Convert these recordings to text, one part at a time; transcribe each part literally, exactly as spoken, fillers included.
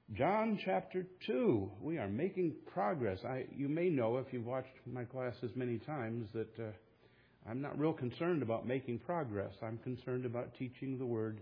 John chapter two. We are making progress. I, you may know, if you've watched my classes many times, that uh, I'm not real concerned about making progress. I'm concerned about teaching the Word.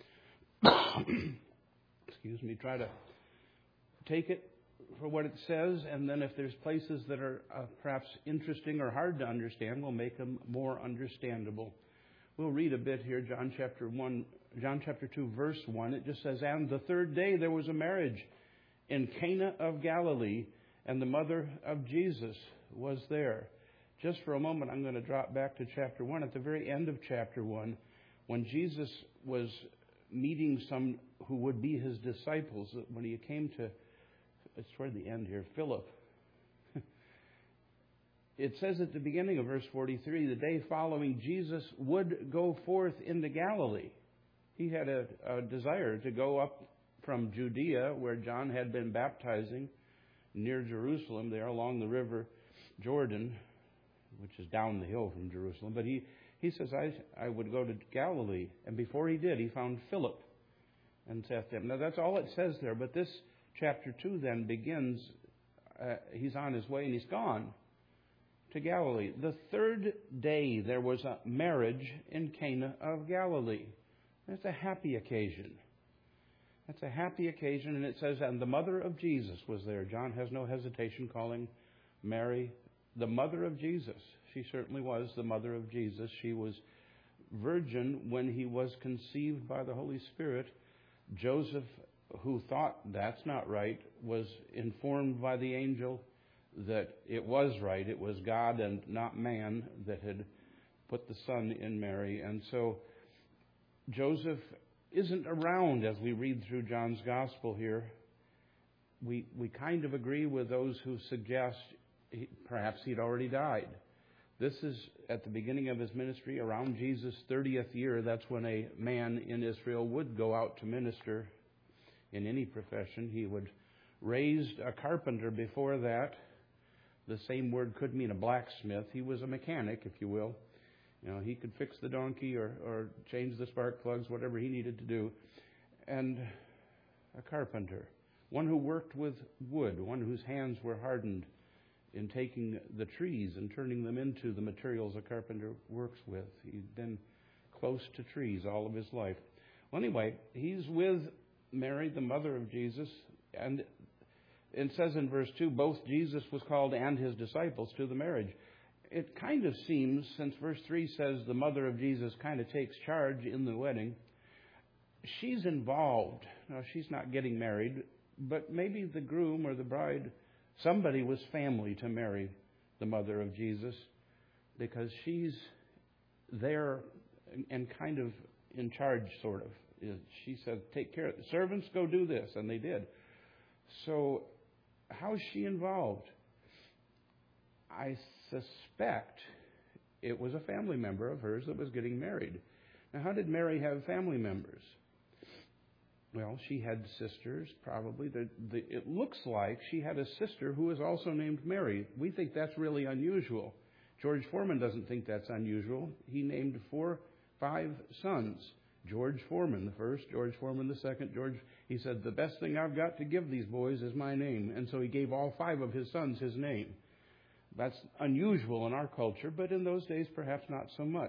Excuse me. Try to take it for what it says, and then if there's places that are uh, perhaps interesting or hard to understand, we'll make them more understandable. We'll read a bit here, John chapter one, John chapter two, verse one. It just says, "And the third day there was a marriage in Cana of Galilee, and the mother of Jesus was there." Just for a moment, I'm going to drop back to chapter one. At the very end of chapter one, when Jesus was meeting some who would be his disciples, when he came to, it's toward the end here, Philip. It says at the beginning of verse forty-three, the day following, Jesus would go forth into Galilee. He had a, a desire to go up from Judea, where John had been baptizing, near Jerusalem, there along the river Jordan, which is down the hill from Jerusalem. But he, he says, I, I would go to Galilee. And before he did, he found Philip and said to him. Now, that's all it says there. But this chapter two then begins, uh, he's on his way and he's gone to Galilee. The third day there was a marriage in Cana of Galilee. That's a happy occasion. That's a happy occasion. And it says, and the mother of Jesus was there. John has no hesitation calling Mary the mother of Jesus. She certainly was the mother of Jesus. She was virgin when he was conceived by the Holy Spirit. Joseph, who thought that's not right, was informed by the angel that it was right. It was God and not man that had put the Son in Mary. And so Joseph isn't around as we read through John's Gospel here. We we kind of agree with those who suggest he, perhaps he'd already died. This is at the beginning of his ministry, around Jesus' thirtieth year. That's when a man in Israel would go out to minister in any profession. He would raise a carpenter before that. The same word could mean a blacksmith. He was a mechanic, if you will. You know, he could fix the donkey or, or change the spark plugs, whatever he needed to do. And a carpenter, one who worked with wood, one whose hands were hardened in taking the trees and turning them into the materials a carpenter works with. He'd been close to trees all of his life. Well, anyway, he's with Mary, the mother of Jesus, and it says in verse two, both Jesus was called and his disciples to the marriage. It kind of seems, since verse three says the mother of Jesus kind of takes charge in the wedding, she's involved. Now, she's not getting married, but maybe the groom or the bride, somebody was family to Mary, the mother of Jesus, because she's there and kind of in charge, sort of. She said, take care of the servants, go do this, and they did. So how's she involved? I suspect it was a family member of hers that was getting married. Now, how did Mary have family members? Well, she had sisters, probably. The, the, it looks like she had a sister who was also named Mary. We think that's really unusual. George Foreman doesn't think that's unusual. He named four, five sons. George Foreman the first, George Foreman the second. George, he said, the best thing I've got to give these boys is my name. And so he gave all five of his sons his name. That's unusual in our culture, but in those days, perhaps not so much.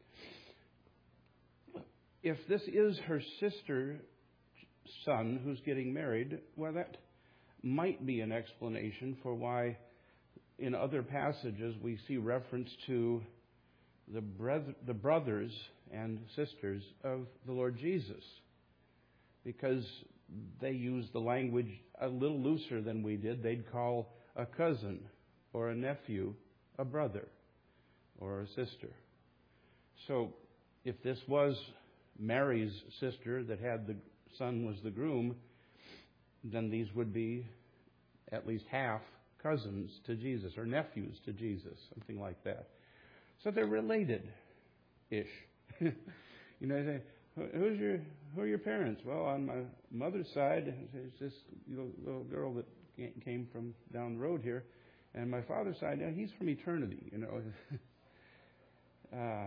If this is her sister son who's getting married, well, that might be an explanation for why in other passages we see reference to the, breth- the brothers and sisters of the Lord Jesus, because they use the language a little looser than we did. They'd call a cousin or a nephew a brother or a sister. So if this was Mary's sister that had the son was the groom, then these would be at least half cousins to Jesus or nephews to Jesus, something like that. So they're related-ish. You know, they say, who's your, who are your parents? Well, on my mother's side, there's this little, little girl that came from down the road here. And my father's side, yeah, he's from eternity, you know. uh,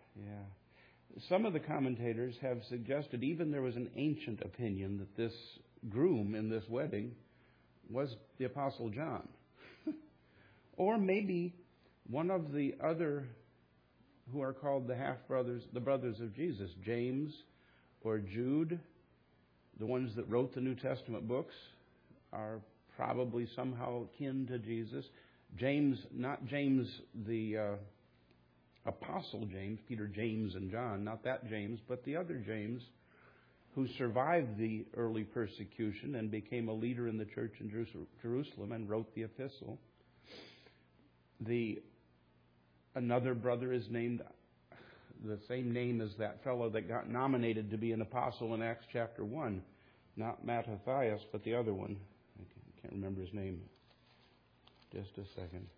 yeah. Some of the commentators have suggested even there was an ancient opinion that this groom in this wedding was the Apostle John. Or maybe one of the other who are called the half-brothers, the brothers of Jesus, James or Jude, the ones that wrote the New Testament books, are probably somehow kin to Jesus. James, not James the uh, Apostle James, Peter, James, and John, not that James, but the other James, who survived the early persecution and became a leader in the church in Jerusalem and wrote the epistle. The another brother is named the same name as that fellow that got nominated to be an apostle in Acts chapter one. Not Mattathias, but the other one. I can't remember his name. Just a second.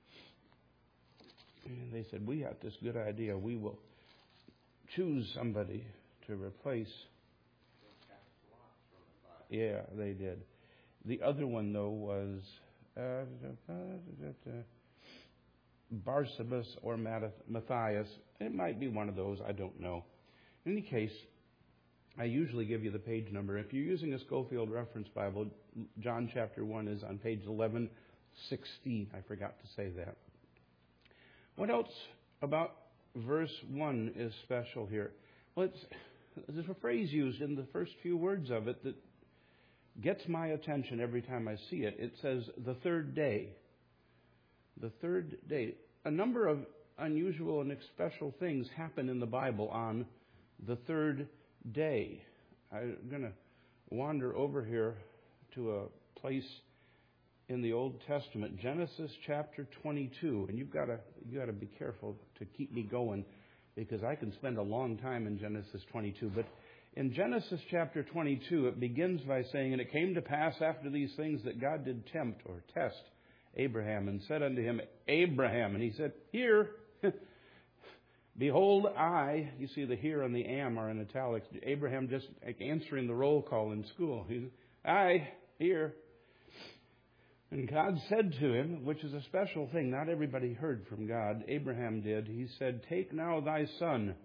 And they said, we got this good idea. We will choose somebody to replace. Yeah, they did. The other one, though, was uh, Barsabas or Matthias. It might be one of those. I don't know. In any case, I usually give you the page number. If you're using a Schofield Reference Bible, John chapter one is on page eleven sixteen. I forgot to say that. What else about verse one is special here? Well, it's, there's a phrase used in the first few words of it that gets my attention every time I see it. It says, the third day. The third day. A number of unusual and special things happen in the Bible on the third day. I'm going to wander over here to a place in the Old Testament, Genesis chapter twenty-two, and you've got to you got to be careful to keep me going, because I can spend a long time in Genesis twenty-two. But in Genesis chapter twenty-two, it begins by saying, "And it came to pass after these things that God did tempt," or test, Abraham, and said unto him, Abraham, and he said, "Here, behold, I," you see the here and the am are in italics. Abraham just like answering the roll call in school. He said, "I, here." And God said to him, which is a special thing, not everybody heard from God. Abraham did. He said, "Take now thy son."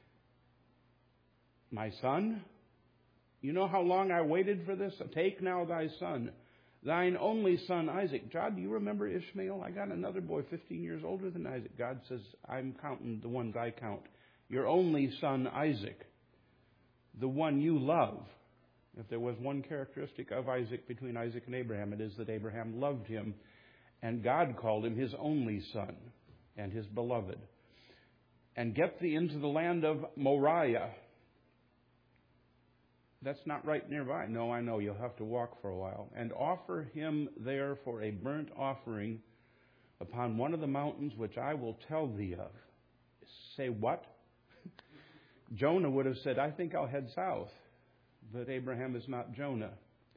My son? You know how long I waited for this? "Take now thy son, thine only son Isaac." God, do you remember Ishmael? I got another boy fifteen years older than Isaac. God says, I'm counting the ones I count. Your only son Isaac, the one you love. If there was one characteristic of Isaac between Isaac and Abraham, it is that Abraham loved him, and God called him his only son and his beloved. "And get thee into the land of Moriah." That's not right nearby. No, I know. You'll have to walk for a while. "And offer him there for a burnt offering upon one of the mountains which I will tell thee of." Say what? Jonah would have said, "I think I'll head south." But Abraham is not Jonah.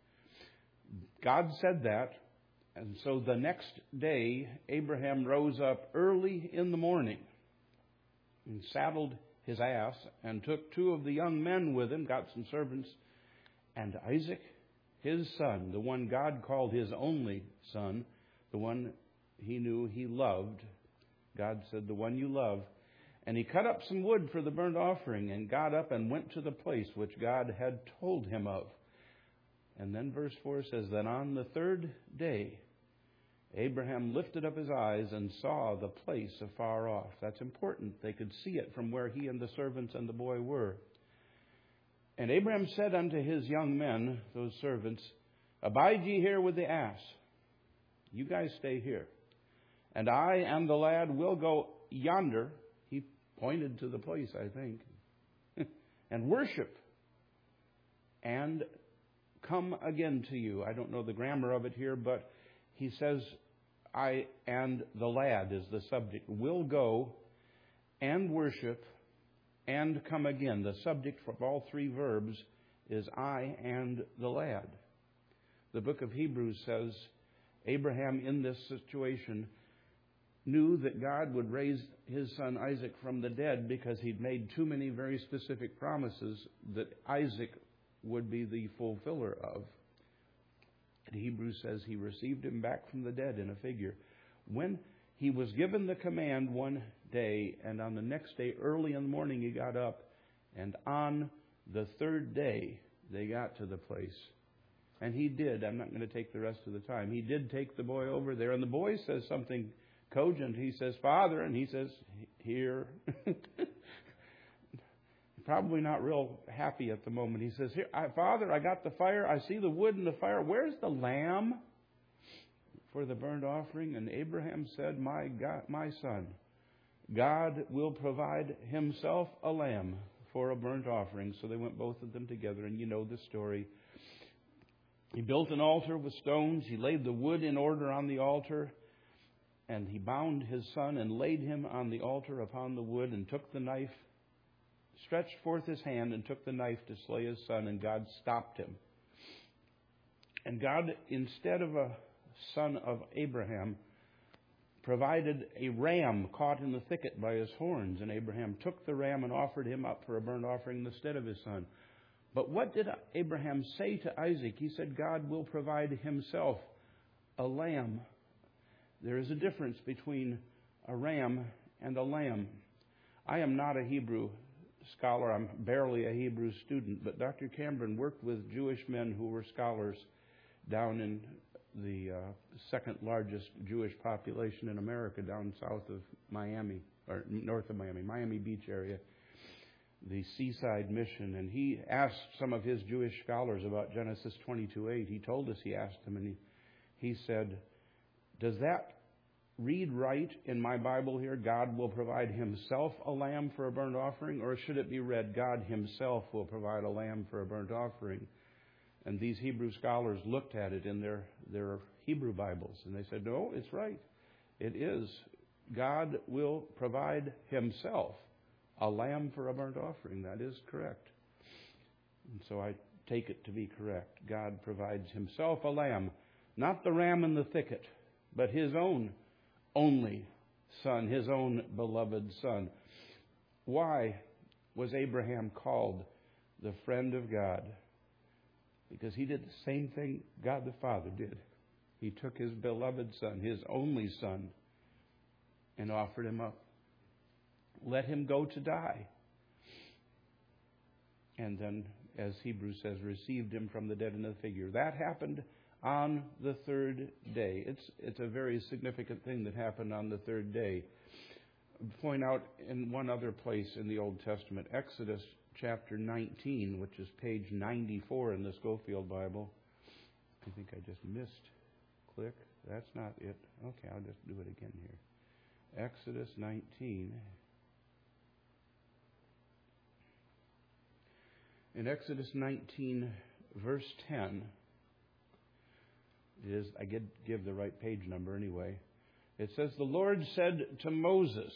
God said that. And so the next day, Abraham rose up early in the morning and saddled his ass and took two of the young men with him, got some servants, and Isaac, his son, the one God called his only son, the one he knew he loved. God said, "The one you love." And he cut up some wood for the burnt offering and got up and went to the place which God had told him of. And then verse four says, "Then on the third day, Abraham lifted up his eyes and saw the place afar off." That's important. They could see it from where he and the servants and the boy were. "And Abraham said unto his young men," those servants, "Abide ye here with the ass. You guys stay here. And I and the lad will go yonder," he pointed to the place, I think, "and worship, and come again to you." I don't know the grammar of it here, but he says, I and the lad is the subject. Will go and worship and come again. The subject for all three verbs is I and the lad. The book of Hebrews says Abraham in this situation knew that God would raise his son Isaac from the dead because he'd made too many very specific promises that Isaac would be the fulfiller of. And Hebrews says he received him back from the dead in a figure. When he was given the command one day, and on the next day, early in the morning, he got up, and on the third day, they got to the place. And he did. I'm not going to take the rest of the time. He did take the boy over there. And the boy says something cogent. He says, Father. And he says, here. Probably not real happy at the moment. He says, here, I, Father, I got the fire. I see the wood and the fire. Where's the lamb for the burnt offering? And Abraham said, my God, my son, God will provide himself a lamb for a burnt offering. So they went both of them together. And you know the story. He built an altar with stones. He laid the wood in order on the altar. And he bound his son and laid him on the altar upon the wood and took the knife, stretched forth his hand and took the knife to slay his son. And God stopped him. And God, instead of a son of Abraham, provided a ram caught in the thicket by his horns. And Abraham took the ram and offered him up for a burnt offering instead of his son. But what did Abraham say to Isaac? He said, God will provide himself a lamb. There is a difference between a ram and a lamb. I am not a Hebrew scholar. I'm barely a Hebrew student. But Doctor Cameron worked with Jewish men who were scholars down in the uh, second largest Jewish population in America, down south of Miami, or north of Miami, Miami Beach area, the Seaside Mission. And he asked some of his Jewish scholars about Genesis twenty-two eight. He told us he asked them, and he, he said, does that read right in my Bible here? God will provide himself a lamb for a burnt offering? Or should it be read, God himself will provide a lamb for a burnt offering? And these Hebrew scholars looked at it in their, their Hebrew Bibles, and they said, no, it's right. It is. God will provide himself a lamb for a burnt offering. That is correct. And so I take it to be correct. God provides himself a lamb, not the ram in the thicket, but his own only son, his own beloved son. Why was Abraham called the friend of God? Because he did the same thing God the Father did. He took his beloved son, his only son, and offered him up. Let him go to die. And then, as Hebrews says, received him from the dead in a figure. That happened on the third day. It's it's a very significant thing that happened on the third day. Point out in one other place in the Old Testament, Exodus chapter nineteen, which is page ninety-four in the Schofield Bible. I think I just missed. Click. That's not it. Okay, I'll just do it again here. Exodus nineteen. In Exodus nineteen, verse ten, it is, I get, give the right page number anyway. It says, the Lord said to Moses,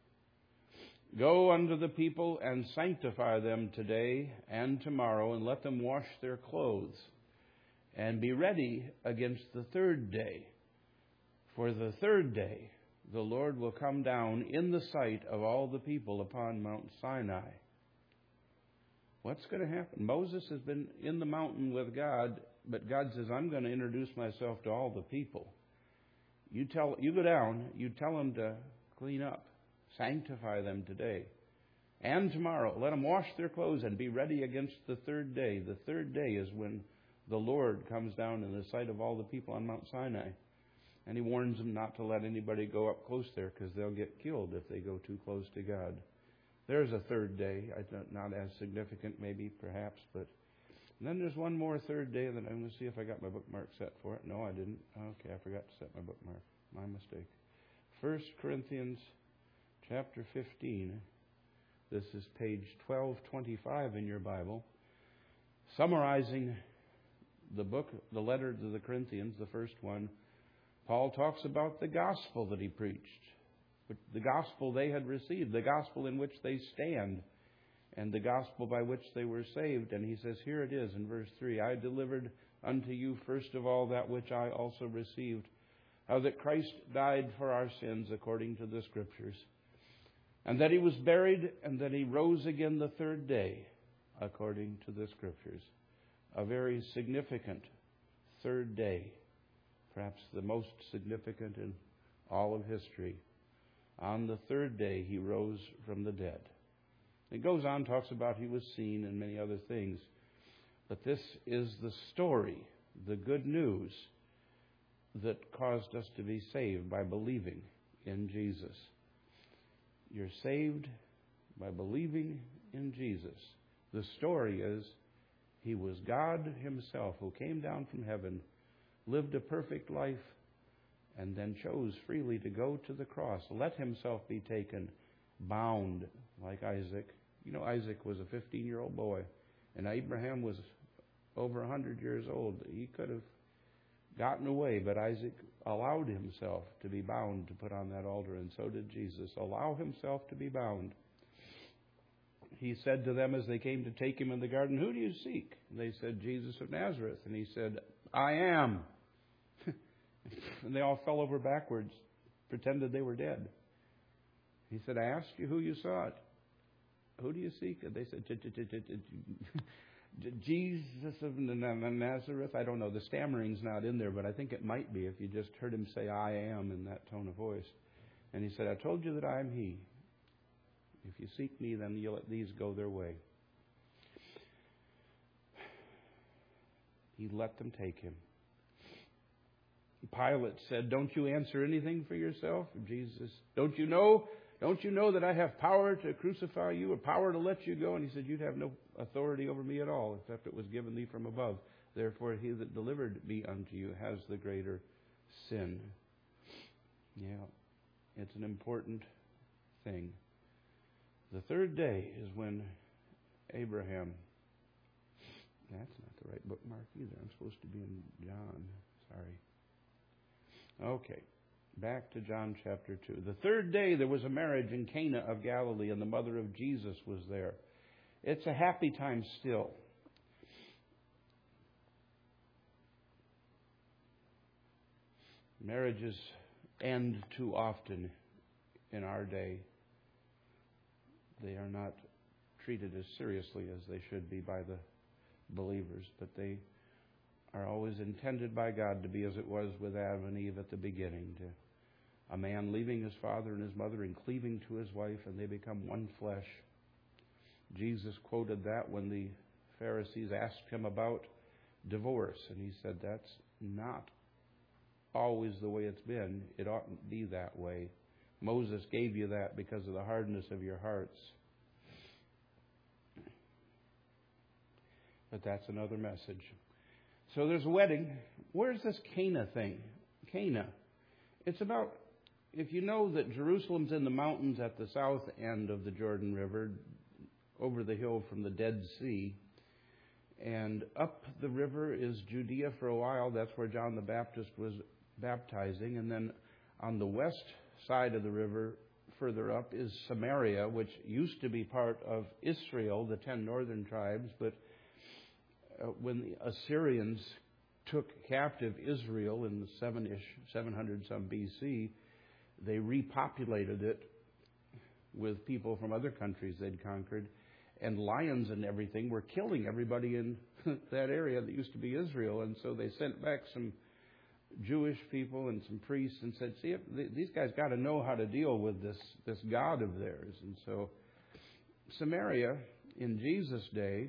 go unto the people and sanctify them today and tomorrow, and let them wash their clothes, and be ready against the third day. For the third day the Lord will come down in the sight of all the people upon Mount Sinai. What's going to happen? Moses has been in the mountain with God, but God says, I'm going to introduce myself to all the people. You tell, you go down, you tell them to clean up, sanctify them today and tomorrow. Let them wash their clothes and be ready against the third day. The third day is when the Lord comes down in the sight of all the people on Mount Sinai. And he warns them not to let anybody go up close there, because they'll get killed if they go too close to God. There's a third day, not as significant maybe, perhaps, but and then there's one more third day that I'm going to see if I got my bookmark set for it. No, I didn't. Okay, I forgot to set my bookmark. My mistake. First Corinthians chapter fifteen. This is page twelve twenty-five in your Bible. Summarizing the book, the letter to the Corinthians, the first one, Paul talks about the gospel that he preached. The gospel they had received, the gospel in which they stand, and the gospel by which they were saved. And he says, here it is in verse three, I delivered unto you first of all that which I also received, how that Christ died for our sins according to the Scriptures, and that he was buried, and that he rose again the third day according to the Scriptures. A very significant third day, perhaps the most significant in all of history. On the third day, he rose from the dead. It goes on, talks about he was seen and many other things. But this is the story the good news that caused us to be saved by believing in Jesus. You're saved by believing in Jesus. The story is He was God Himself who came down from heaven, lived a perfect life, and then chose freely to go to the cross, let Himself be taken, bound like Isaac. You know, Isaac was a fifteen-year-old boy, and Abraham was over one hundred years old. He could have gotten away, but Isaac allowed himself to be bound to put on that altar, and so did Jesus. Allow Himself to be bound. He said to them as they came to take Him in the garden, "Who do you seek?" And they said, "Jesus of Nazareth." And He said, "I am." And they all fell over backwards, pretended they were dead. He said, "I asked you who you sought. Who do you seek?" And they said, "Jesus of Nazareth." I don't know. The stammering's not in there, but I think it might be if you just heard Him say, "I am," in that tone of voice. And He said, "I told you that I am He. If you seek Me, then you'll let these go their way." He let them take Him. Pilate said, "Don't you answer anything for yourself?" Jesus, "Don't you know? Don't you know that I have power to crucify you, or power to let you go?" And He said, "You'd have no authority over Me at all, except it was given Thee from above. Therefore, He that delivered Me unto you has the greater sin." Yeah, it's an important thing. The third day is when Abraham... That's not the right bookmark either. I'm supposed to be in John. Sorry. Okay, back to John chapter two. The third day there was a marriage in Cana of Galilee, and the mother of Jesus was there. It's a happy time still. Marriages end too often in our day. They are not treated as seriously as they should be by the believers, but they are always intended by God to be as it was with Adam and Eve at the beginning, to a man leaving his father and his mother and cleaving to his wife, and they become one flesh. Jesus quoted that when the Pharisees asked Him about divorce, and He said, "That's not always the way it's been. It oughtn't be that way. Moses gave you that because of the hardness of your hearts." But that's another message. So there's a wedding. Where's this Cana thing? Cana. It's about, if you know that Jerusalem's in the mountains at the south end of the Jordan River, over the hill from the Dead Sea, and up the river is Judea for a while. That's where John the Baptist was baptizing. And then on the west side of the river, further up, is Samaria, which used to be part of Israel, the ten northern tribes, but Uh, when the Assyrians took captive Israel in the seven-ish, seven hundred some B C, they repopulated it with people from other countries they'd conquered, and lions and everything were killing everybody in that area that used to be Israel. And so they sent back some Jewish people and some priests and said, "See, these guys got to know how to deal with this, this God of theirs." And so Samaria, in Jesus' day,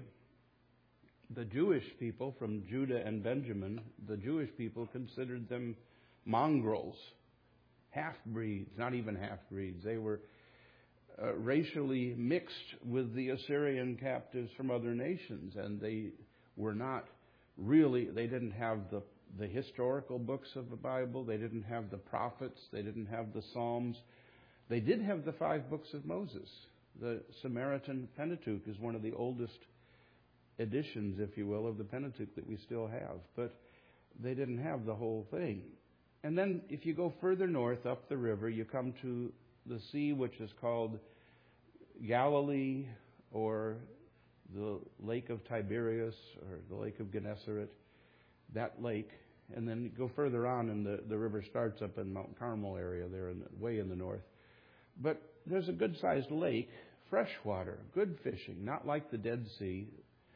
the Jewish people from Judah and Benjamin, the Jewish people considered them mongrels, half-breeds, not even half-breeds. They were uh, racially mixed with the Assyrian captives from other nations, and they were not really, they didn't have the, the historical books of the Bible, they didn't have the prophets, they didn't have the Psalms. They did have the five books of Moses. The Samaritan Pentateuch is one of the oldest editions, if you will, of the Pentateuch that we still have. But they didn't have the whole thing. And then if you go further north up the river, you come to the sea, which is called Galilee, or the Lake of Tiberias, or the Lake of Gennesaret, that lake. And then you go further on, and the, the river starts up in Mount Carmel area there, in the, way in the north. But there's a good-sized lake, freshwater, good fishing, not like the Dead Sea.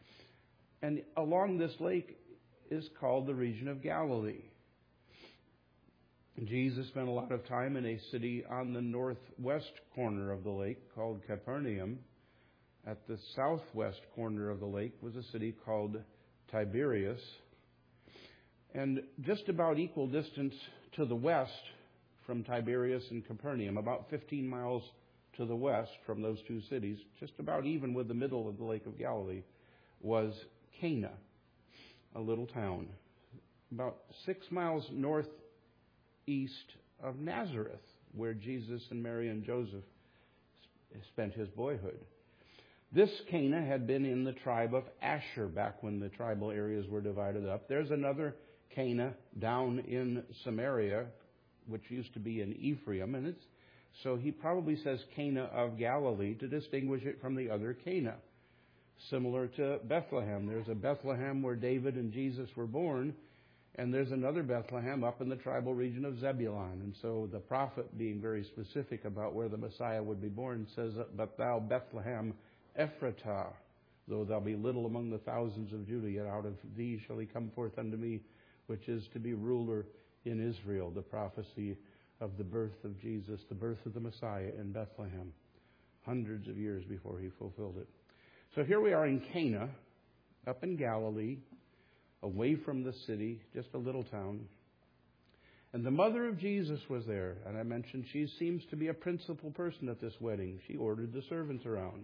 And along this lake is called the region of Galilee. Jesus spent a lot of time in a city on the northwest corner of the lake called Capernaum. At the southwest corner of the lake was a city called Tiberias. And just about equal distance to the west from Tiberias and Capernaum, about fifteen miles to the west from those two cities, just about even with the middle of the Lake of Galilee, was Cana, a little town, about six miles northeast of Nazareth, where Jesus and Mary and Joseph spent his boyhood. This Cana had been in the tribe of Asher back when the tribal areas were divided up. There's another Cana down in Samaria, which used to be in Ephraim, and it's so he probably says Cana of Galilee to distinguish it from the other Cana. Similar to Bethlehem. There's a Bethlehem where David and Jesus were born, and there's another Bethlehem up in the tribal region of Zebulun. And so the prophet, being very specific about where the Messiah would be born, says, "But thou, Bethlehem Ephratah, though thou be little among the thousands of Judah, yet out of thee shall he come forth unto me, which is to be ruler in Israel." The prophecy of the birth of Jesus, the birth of the Messiah in Bethlehem, hundreds of years before he fulfilled it. So here we are in Cana, up in Galilee, away from the city, just a little town. And the mother of Jesus was there. And I mentioned she seems to be a principal person at this wedding. She ordered the servants around.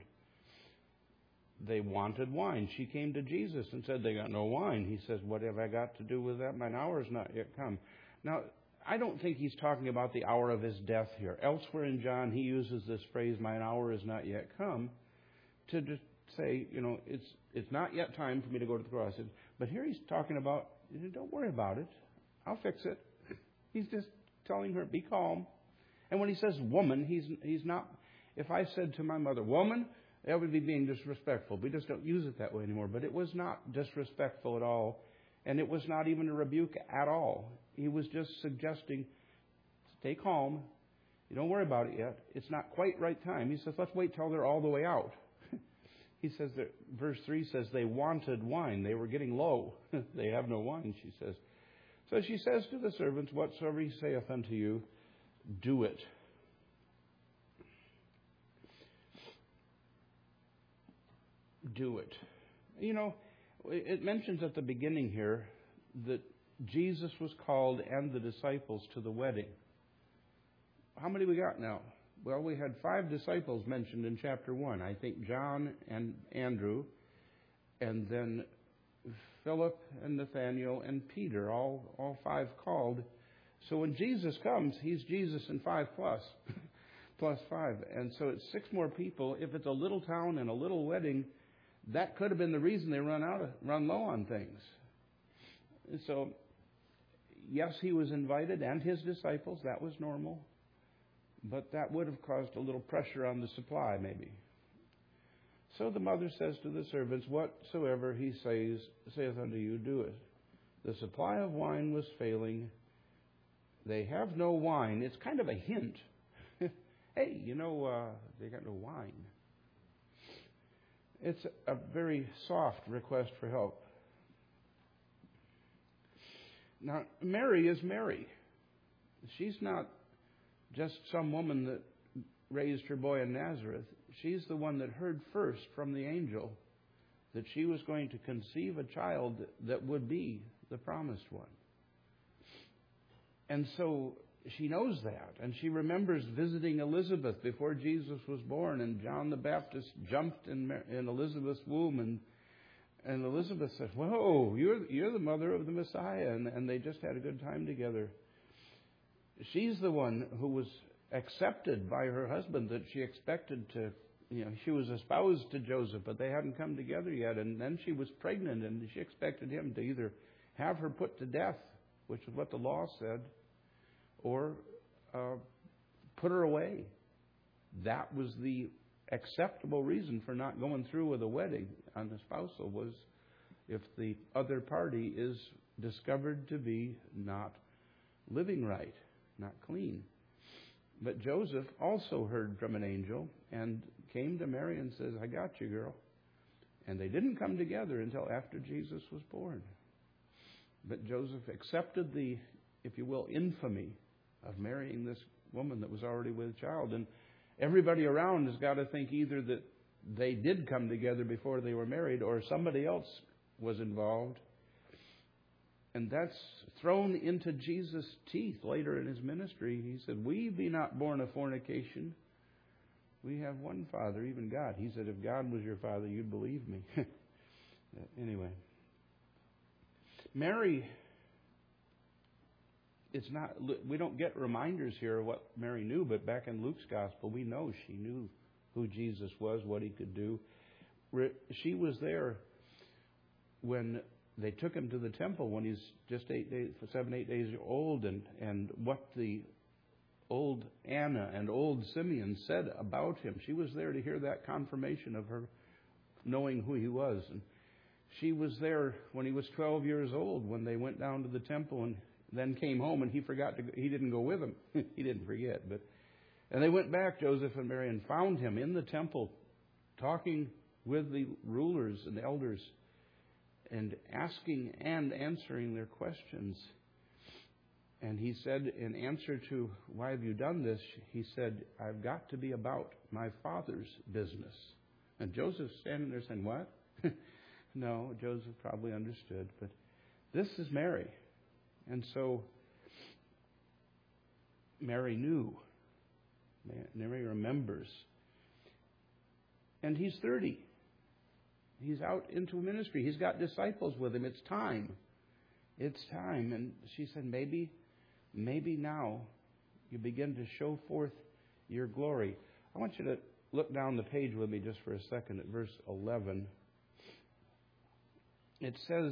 They wanted wine. She came to Jesus and said, "They got no wine." He says, "What have I got to do with that? Mine hour is not yet come." Now, I don't think he's talking about the hour of his death here. Elsewhere in John, he uses this phrase, "Mine hour is not yet come," to just say, you know, it's it's not yet time for me to go to the cross. But here he's talking about, don't worry about it. I'll fix it. He's just telling her, be calm. And when he says woman, he's he's not, if I said to my mother, woman, that would be being disrespectful. We just don't use it that way anymore. But it was not disrespectful at all. And it was not even a rebuke at all. He was just suggesting, stay calm. You don't worry about it yet. It's not quite right time. He says, let's wait till they're all the way out. He says that verse three says they wanted wine. They were getting low. They have no wine, she says. So she says to the servants, whatsoever he saith unto you, do it. Do it. You know, it mentions at the beginning here that Jesus was called and the disciples to the wedding. How many we got now? Well, we had five disciples mentioned in chapter one. I think John and Andrew, and then Philip and Nathaniel and Peter, all, all five called. So when Jesus comes, he's Jesus and five plus, plus five. And so it's six more people. If it's a little town and a little wedding, that could have been the reason they run out of, run low on things. And so, yes, he was invited and his disciples. That was normal. But that would have caused a little pressure on the supply, maybe. So the mother says to the servants, whatsoever he says, saith unto you, do it. The supply of wine was failing. They have no wine. It's kind of a hint. Hey, you know, uh, they got no wine. It's a very soft request for help. Now, Mary is Mary. She's not just some woman that raised her boy in Nazareth. She's the one that heard first from the angel that she was going to conceive a child that would be the promised one. And so she knows that. And she remembers visiting Elizabeth before Jesus was born. And John the Baptist jumped in, in Elizabeth's womb. And, and Elizabeth said, whoa, you're, you're the mother of the Messiah. And, and they just had a good time together. She's the one who was accepted by her husband, that she expected to, you know, she was espoused to Joseph, but they hadn't come together yet. And then she was pregnant, and she expected him to either have her put to death, which is what the law said, or uh, put her away. That was the acceptable reason for not going through with a wedding on the spousal, was if the other party is discovered to be not living right, not clean. But Joseph also heard from an angel and came to Mary and says, I got you, girl. And they didn't come together until after Jesus was born. But Joseph accepted the, if you will, infamy of marrying this woman that was already with child. And everybody around has got to think either that they did come together before they were married, or somebody else was involved. And that's thrown into Jesus' teeth later in his ministry. He said, we be not born of fornication. We have one Father, even God. He said, if God was your Father, you'd believe me. Anyway. Mary, it's not, we don't get reminders here of what Mary knew, but back in Luke's gospel, we know she knew who Jesus was, what he could do. She was there when they took him to the temple when he's just eight days, seven, eight days old, and, and what the old Anna and old Simeon said about him. She was there to hear that confirmation of her knowing who he was. And she was there when he was twelve years old when they went down to the temple and then came home, and he forgot to go, he didn't go with them. He didn't forget, but and they went back, Joseph and Mary, and found him in the temple talking with the rulers and elders and asking and answering their questions. And he said, in answer to, why have you done this? He said, I've got to be about my Father's business. And Joseph's standing there saying, what? No, Joseph probably understood. But this is Mary. And so Mary knew. Mary remembers. And he's thirty. He's out into ministry. He's got disciples with him. It's time. It's time. And she said, maybe, maybe now you begin to show forth your glory. I want you to look down the page with me just for a second at verse eleven. It says,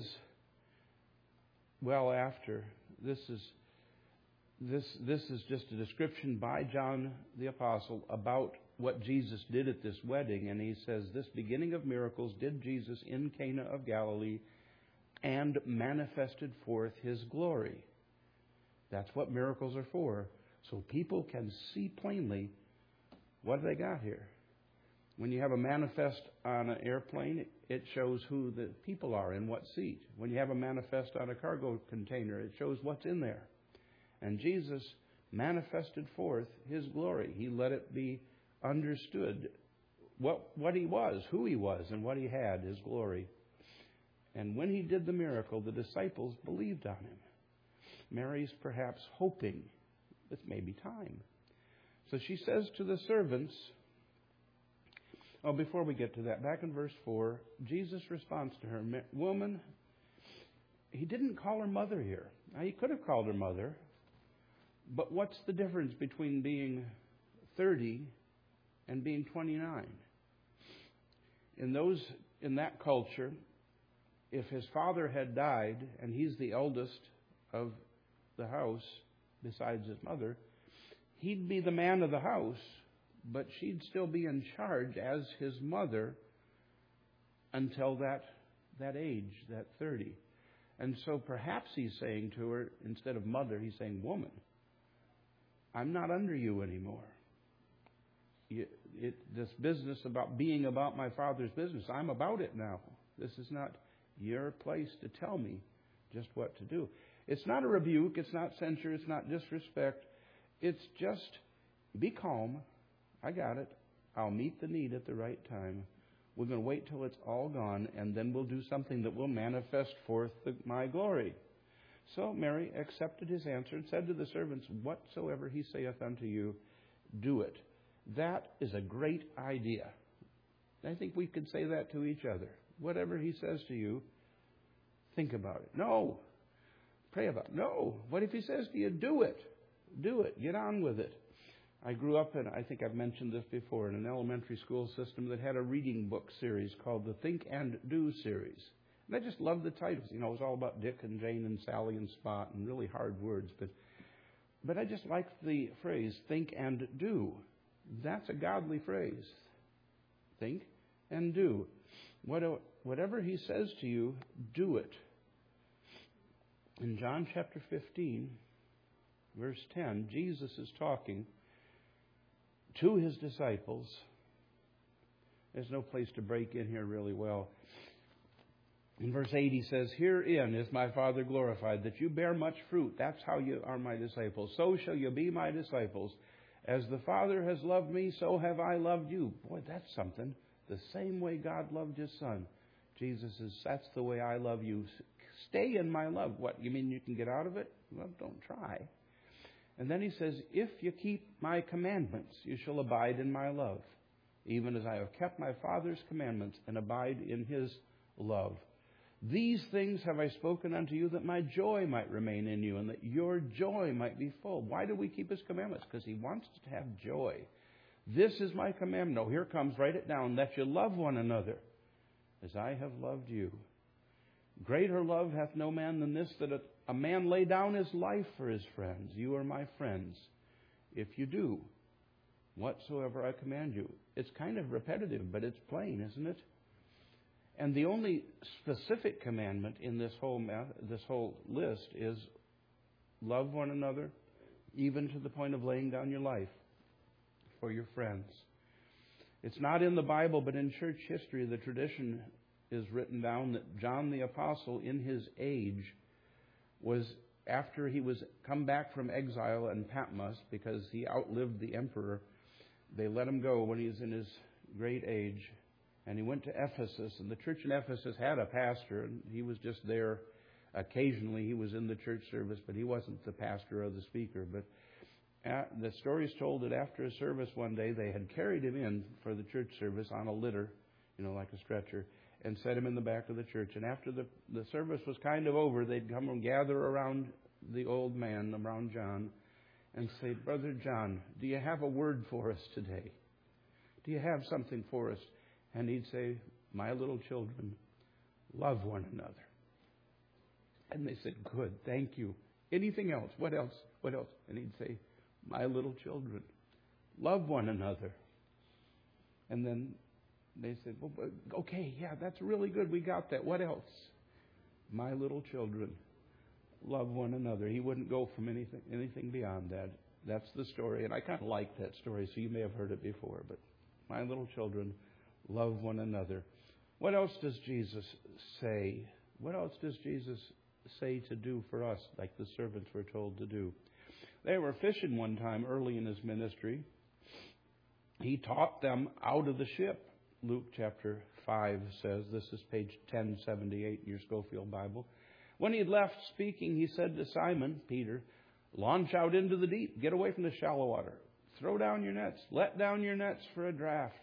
well after, this is this this is just a description by John the Apostle about what Jesus did at this wedding. And he says, this beginning of miracles did Jesus in Cana of Galilee and manifested forth his glory. That's what miracles are for. So people can see plainly what they got here. When you have a manifest on an airplane, it shows who the people are in what seat. When you have a manifest on a cargo container, it shows what's in there. And Jesus manifested forth his glory. He let it be understood what, what he was, who he was, and what he had, his glory. And when he did the miracle, the disciples believed on him. Mary's perhaps hoping this may be time. So she says to the servants, oh, before we get to that, back in verse four, Jesus responds to her, woman, he didn't call her mother here. Now, he could have called her mother, but what's the difference between being thirty and being twenty-nine? In those, in that culture, if his father had died and he's the eldest of the house besides his mother, he'd be the man of the house, but she'd still be in charge as his mother until that that age, that thirty. And so perhaps he's saying to her, instead of mother, he's saying, woman, I'm not under you anymore. You, it, this business about being about my Father's business, I'm about it now. This is not your place to tell me just what to do. It's not a rebuke. It's not censure. It's not disrespect. It's just be calm. I got it. I'll meet the need at the right time. We're going to wait till it's all gone, and then we'll do something that will manifest forth the, my glory. So Mary accepted his answer and said to the servants, whatsoever he saith unto you, do it. That is a great idea. I think we could say that to each other. Whatever he says to you, think about it. No. Pray about it. No. What if he says to you, do it? Do it. Get on with it. I grew up in, I think I've mentioned this before, in an elementary school system that had a reading book series called the Think and Do series. And I just loved the titles. You know, it was all about Dick and Jane and Sally and Spot and really hard words. But but I just liked the phrase, think and do. That's a godly phrase. Think and do. What, whatever he says to you, do it. In John chapter fifteen, verse ten, Jesus is talking to his disciples. There's no place to break in here really well. In verse eight, he says, herein is my Father glorified, that you bear much fruit. That's how you are my disciples. So shall you be my disciples. As the Father has loved me, so have I loved you. Boy, that's something. The same way God loved his Son. Jesus says, that's the way I love you. stay in my love. What, you mean you can get out of it? Well, don't try. And then he says, if you keep my commandments, you shall abide in my love, even as I have kept my Father's commandments and abide in his love. These things have I spoken unto you, that my joy might remain in you, and that your joy might be full. Why do we keep his commandments? Because he wants us to have joy. This is my commandment. No, here comes, write it down, that you love one another as I have loved you. Greater love hath no man than this, that a, a man lay down his life for his friends. You are my friends, if you do whatsoever I command you. It's kind of repetitive, but it's plain, isn't it? And the only specific commandment in this whole math, this whole list is love one another, even to the point of laying down your life for your friends. It's not in the Bible, but in church history, the tradition is written down that John the Apostle, in his age, was, after he was come back from exile in Patmos, because he outlived the emperor, they let him go when he was in his great age. And he went to Ephesus, and the church in Ephesus had a pastor, and he was just there occasionally. He was in the church service, but he wasn't the pastor or the speaker. But at, the story is told that after a service one day, they had carried him in for the church service on a litter, you know, like a stretcher, and set him in the back of the church. And after the, the service was kind of over, they'd come and gather around the old man, around John, and say, Brother John, do you have a word for us today? Do you have something for us? And he'd say, my little children, love one another. And they said, good, thank you. Anything else? What else? What else? And he'd say, my little children, love one another. And then they said, well, okay, yeah, that's really good. We got that. What else? My little children, love one another. He wouldn't go from anything, anything beyond that. That's the story. And I kind of like that story, so you may have heard it before. But my little children, love one another. What else does Jesus say? What else does Jesus say to do for us, like the servants were told to do? They were fishing one time early in his ministry. He taught them out of the ship. Luke chapter five says, this is page ten seventy-eight in your Schofield Bible. When he had left speaking, he said to Simon, Peter, launch out into the deep. Get away from the shallow water. Throw down your nets. Let down your nets for a draft.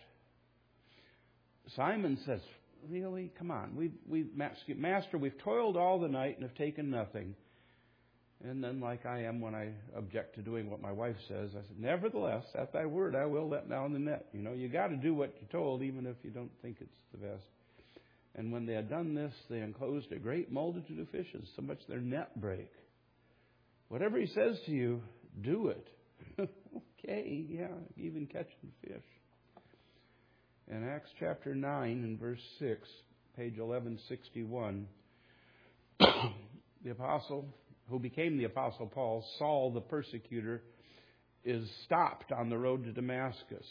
Simon says, really? Come on. We've, we've, Master, we've toiled all the night and have taken nothing. And then, like I am when I object to doing what my wife says, I said, nevertheless, at thy word, I will let down the net. You know, you got to do what you're told, even if you don't think it's the best. And when they had done this, they enclosed a great multitude of fishes, so much their net brake. Whatever he says to you, do it. Okay, yeah, even catching fish. In Acts chapter nine and verse six, page eleven sixty-one, the apostle, who became the apostle Paul, Saul the persecutor, is stopped on the road to Damascus.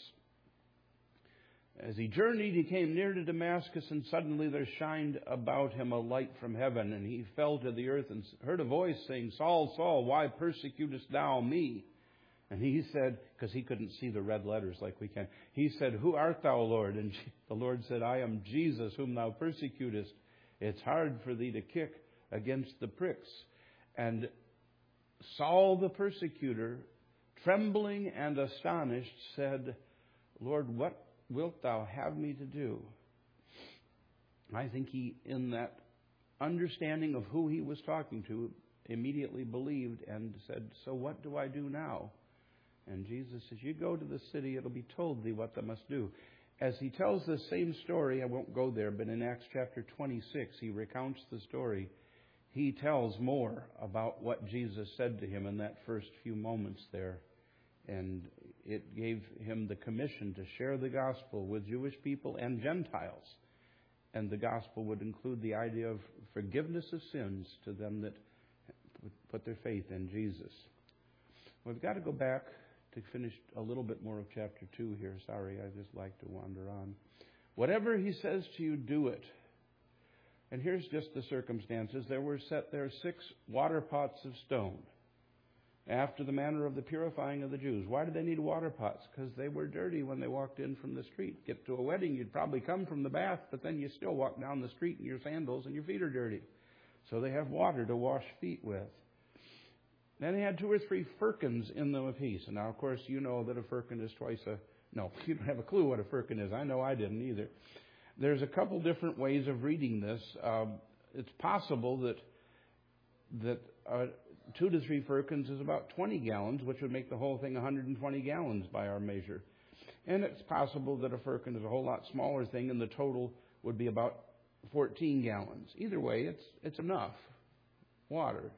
As he journeyed, he came near to Damascus, and suddenly there shined about him a light from heaven, and he fell to the earth and heard a voice saying, Saul, Saul, why persecutest thou me? And he said, because he couldn't see the red letters like we can, he said, who art thou, Lord? And the Lord said, I am Jesus, whom thou persecutest. It's hard for thee to kick against the pricks. And Saul the persecutor, trembling and astonished, said, Lord, what wilt thou have me to do? I think he, in that understanding of who he was talking to, immediately believed and said, so what do I do now? And Jesus says, you go to the city, it'll be told thee what thou must do. As he tells the same story, I won't go there, but in Acts chapter twenty-six, he recounts the story. He tells more about what Jesus said to him in that first few moments there. And it gave him the commission to share the gospel with Jewish people and Gentiles. And the gospel would include the idea of forgiveness of sins to them that put their faith in Jesus. We've got to go back to finish a little bit more of chapter two here. Sorry, I just like to wander on. Whatever he says to you, do it. And here's just the circumstances. There were set there six water pots of stone, after the manner of the purifying of the Jews. Why did they need water pots? Because they were dirty when they walked in from the street. Get to a wedding, you'd probably come from the bath, but then you still walk down the street in your sandals and your feet are dirty. So they have water to wash feet with. Then they had two or three firkins in them apiece. And now, of course, you know that a firkin is twice a... No, you don't have a clue what a firkin is. I know I didn't either. There's a couple different ways of reading this. Um, it's possible that that uh, two to three firkins is about twenty gallons, which would make the whole thing one hundred twenty gallons by our measure. And it's possible that a firkin is a whole lot smaller thing, and the total would be about fourteen gallons. Either way, it's it's enough water.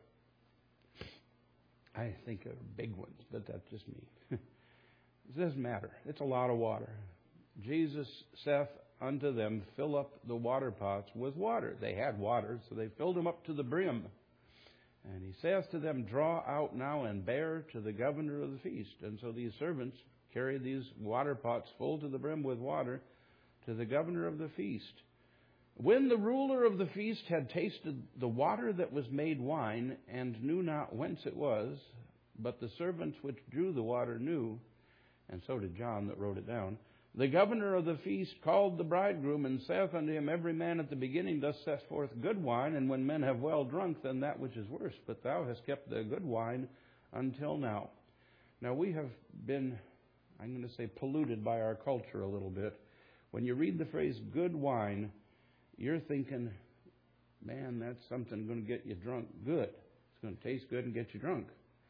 I think of big ones, but that's just me. It doesn't matter. It's a lot of water. Jesus saith unto them, fill up the water pots with water. They had water, so they filled them up to the brim. And he saith to them, draw out now and bear to the governor of the feast. And so these servants carried these water pots full to the brim with water to the governor of the feast. When the ruler of the feast had tasted the water that was made wine, and knew not whence it was, but the servants which drew the water knew, and so did John that wrote it down, the governor of the feast called the bridegroom, and saith unto him, every man at the beginning doth set forth good wine, and when men have well drunk, then that which is worse. But thou hast kept the good wine until now. Now we have been, I'm going to say, polluted by our culture a little bit. When you read the phrase good wine, you're thinking, man, that's something going to get you drunk good. It's going to taste good and get you drunk.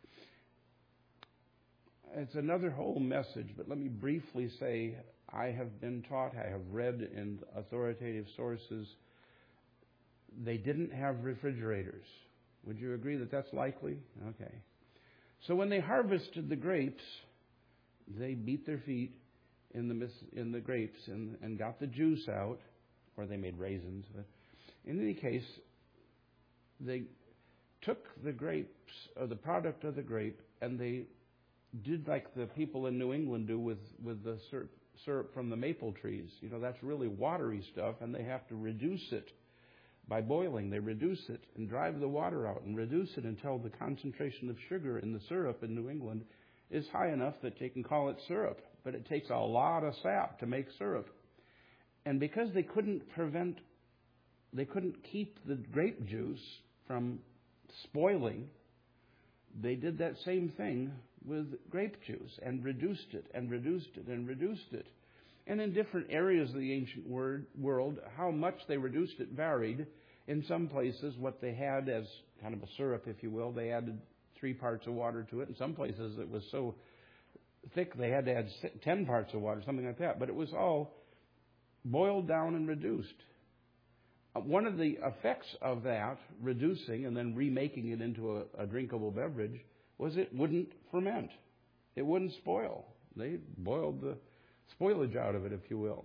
It's another whole message, but let me briefly say I have been taught, I have read in authoritative sources, they didn't have refrigerators. Would you agree that that's likely? Okay. So when they harvested the grapes, they beat their feet in the in the grapes and, and got the juice out, or they made raisins. But in any case, they took the grapes, or the product of the grape, and they did like the people in New England do with, with the syrup, syrup from the maple trees. You know, that's really watery stuff, and they have to reduce it by boiling. They reduce it and drive the water out and reduce it until the concentration of sugar in the syrup in New England is high enough that they can call it syrup. But it takes a lot of sap to make syrup. And because they couldn't prevent, they couldn't keep the grape juice from spoiling, they did that same thing with grape juice and reduced it and reduced it and reduced it. And in different areas of the ancient word, world, how much they reduced it varied. In some places, what they had as kind of a syrup, if you will, they added three parts of water to it. In some places, it was so thick they had to add ten parts of water, something like that. But it was all boiled down and reduced. One of the effects of that, reducing and then remaking it into a, a drinkable beverage, was it wouldn't ferment. It wouldn't spoil. They boiled the spoilage out of it, if you will.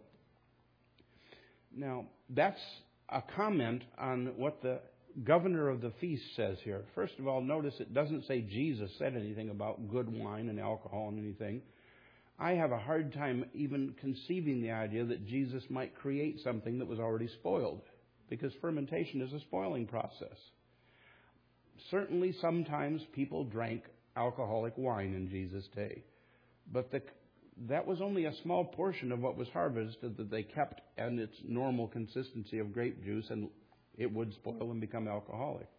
Now, that's a comment on what the governor of the feast says here. First of all, notice it doesn't say Jesus said anything about good wine and alcohol and anything. I have a hard time even conceiving the idea that Jesus might create something that was already spoiled, because fermentation is a spoiling process. Certainly, sometimes people drank alcoholic wine in Jesus' day, but the, that was only a small portion of what was harvested that they kept in its normal consistency of grape juice, and it would spoil and become alcoholic.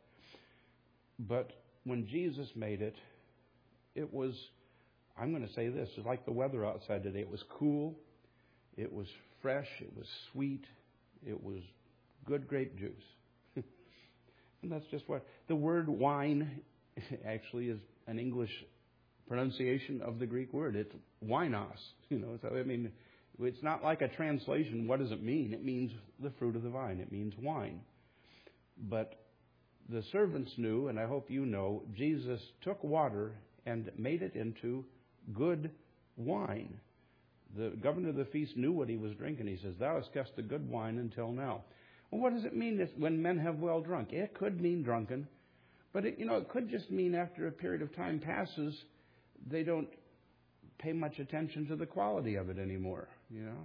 But when Jesus made it, it was, I'm going to say this, it's like the weather outside today. It was cool, it was fresh, it was sweet, it was good grape juice. And that's just what the word wine actually is an English pronunciation of the Greek word. It's winos. You know, so I mean, it's not like a translation. What does it mean? It means the fruit of the vine. It means wine. But the servants knew, and I hope you know, Jesus took water and made it into good wine. The governor of the feast knew what he was drinking. He says, thou hast kept the good wine until now. Well, what does it mean when men have well drunk? It could mean drunken, but it, you know, it could just mean after a period of time passes, they don't pay much attention to the quality of it anymore. You know,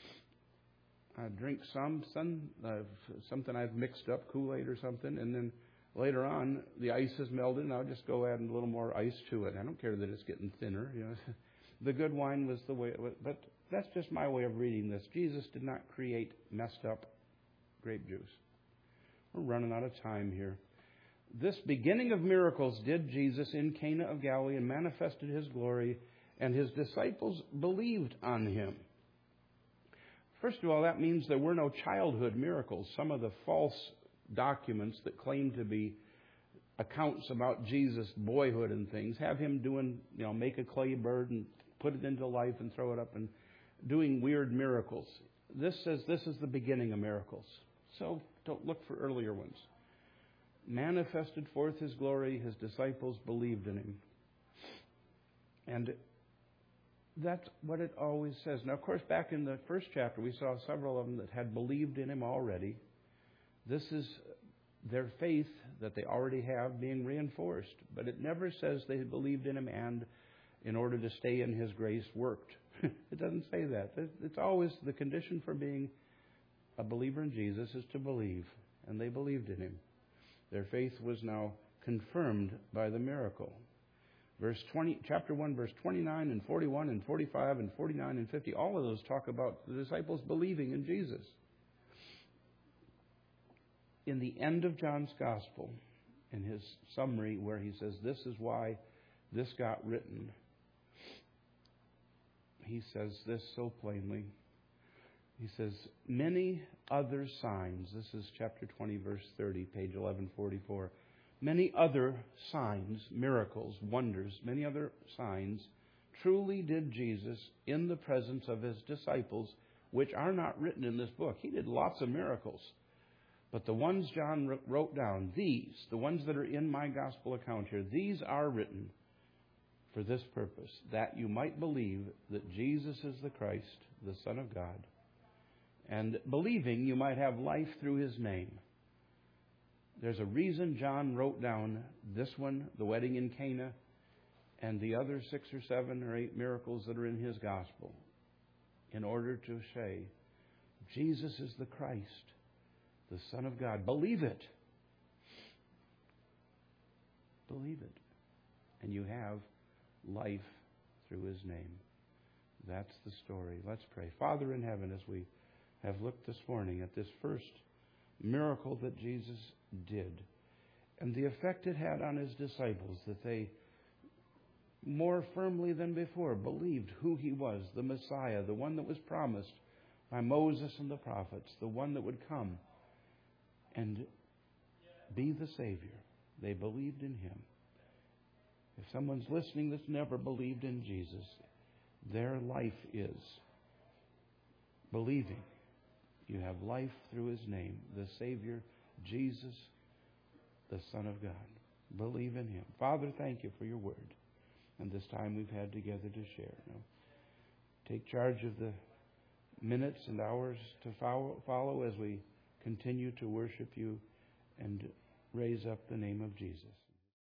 I drink some, some uh, something I've mixed up, Kool-Aid or something, and then later on the ice has melted, and I'll just go add a little more ice to it. I don't care that it's getting thinner. You know, the good wine was the way it was, but that's just my way of reading this. Jesus did not create messed up grape juice. We're running out of time here. This beginning of miracles did Jesus in Cana of Galilee and manifested his glory, and his disciples believed on him. First of all, that means there were no childhood miracles. Some of the false documents that claim to be accounts about Jesus' boyhood and things have him doing, you know, make a clay bird and put it into life and throw it up and doing weird miracles. This says this is the beginning of miracles. So don't look for earlier ones. Manifested forth his glory, his disciples believed in him. And that's what it always says. Now, of course, back in the first chapter, we saw several of them that had believed in him already. This is their faith that they already have being reinforced. But it never says they believed in him and in order to stay in his grace worked. It doesn't say that. It's always the condition for being a believer in Jesus is to believe. And they believed in him. Their faith was now confirmed by the miracle. Verse twenty, chapter one, verse twenty-nine and forty-one and forty-five and forty-nine and fifty, all of those talk about the disciples believing in Jesus. In the end of John's Gospel, in his summary where he says, this is why this got written, he says this so plainly. He says, many other signs, this is chapter twenty, verse thirty, page eleven forty-four. Many other signs, miracles, wonders, many other signs truly did Jesus in the presence of his disciples, which are not written in this book. He did lots of miracles. But the ones John wrote down, these, the ones that are in my gospel account here, these are written for this purpose, that you might believe that Jesus is the Christ, the Son of God. And believing, you might have life through his name. There's a reason John wrote down this one, the wedding in Cana, and the other six or seven or eight miracles that are in his gospel, in order to say, Jesus is the Christ, the Son of God. Believe it. Believe it. And you have life through his name. That's the story. Let's pray. Father in heaven, as we have looked this morning at this first miracle that Jesus did and the effect it had on his disciples, that they more firmly than before believed who he was, the Messiah, the one that was promised by Moses and the prophets, the one that would come and be the Savior. They believed in him. If someone's listening that's never believed in Jesus, their life is believing. You have life through his name, the Savior, Jesus, the Son of God. Believe in him. Father, thank you for your word and this time we've had together to share. Now, take charge of the minutes and hours to follow, follow as we continue to worship you and raise up the name of Jesus.